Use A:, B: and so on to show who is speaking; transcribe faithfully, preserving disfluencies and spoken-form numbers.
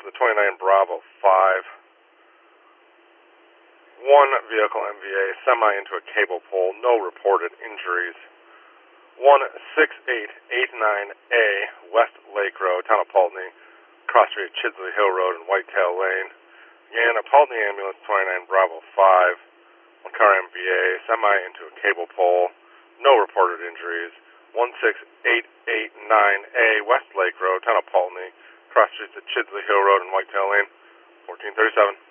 A: to twenty-nine Bravo five. One vehicle M V A, semi into a cable pole, no reported injuries. one six eight eight nine A, West Lake Road, Town of Pulteney, cross street Chidsley Hill Road and Whitetail Lane. Again, a Pulteney ambulance, twenty-nine Bravo five. One car M V A, semi into a cable pole, no reported injuries. one six eight eight nine A, West Lake Road, Town of Pulteney, cross streets at Chidsley Hill Road and Whitetail Lane. fourteen thirty-seven.